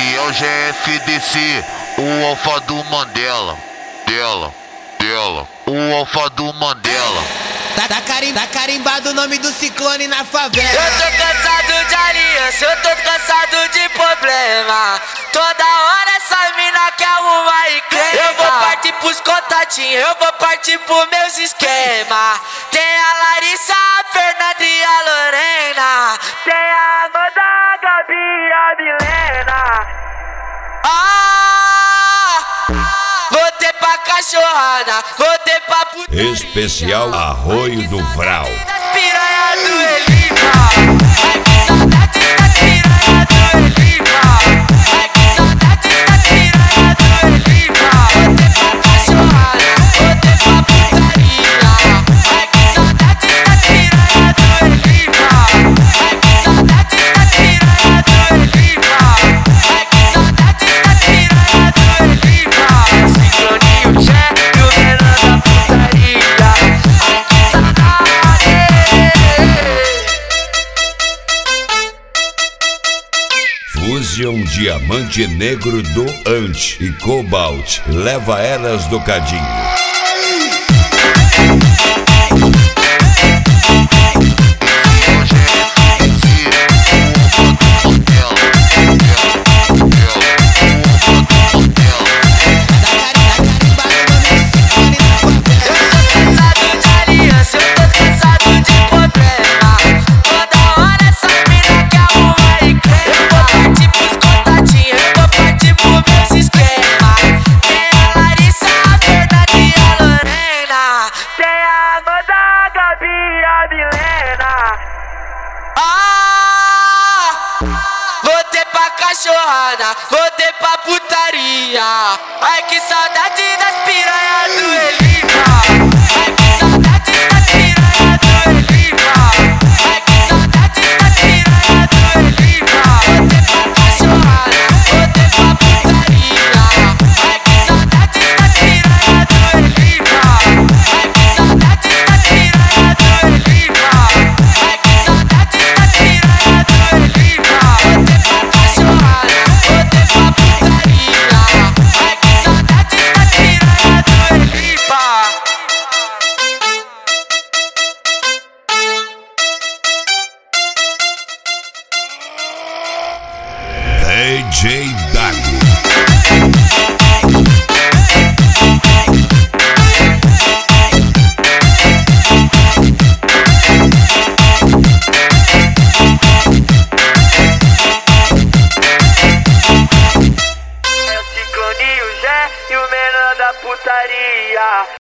E é o GFDC, o alfa do Mandela. O alfa do Mandela. Tá carimbado o nome do ciclone na favela. Eu tô cansado de aliança, eu tô cansado de problema. Toda hora essa mina quer arrumar e crema. Eu vou partir pros contatinhos, eu vou partir pros meus esquemas. Tem a Larissa, a Fernanda e a Lorena. Tem a Amanda, a Gabi e a Milena. Voltei pra cachorrada, voltei pra puta. Especial Arroio do Vral. Piranha do Elipa. Ai que saudade da piranha do Elipa. Ai que saudade da piranha do Elipa. Voltei pra cachorrada, voltei pra putaria. Ai que saudade da piranha do Elipa. Ai que saudade da piranha do Elipa. Ai que saudade da piranha do Elipa. Cicloninho Jé e o menor da putaria. Ai que saudade. Fusion Diamante Negro do Ant e Cobalt. Leva elas do cadinho. Voltei pra cachorrada, voltei pra putaria. Ai que saudade das piranhas do Elipa. Ai que saudade das piranhas do Elipa. Ai que saudade das piranhas do Elipa. Voltei pra cachorrada, voltei pra putaria. Ai que saudade das piranhas do Elipa. Ai que saudade das piranhas do Elipa. Ai que saudade das piranhas do Elipa. Voltei pra cachorrada, voltei pra putaria. Ai que saudade das piranhas do Elipa. DJ Dago. É o Cicloninho Jé e o menor da putaria.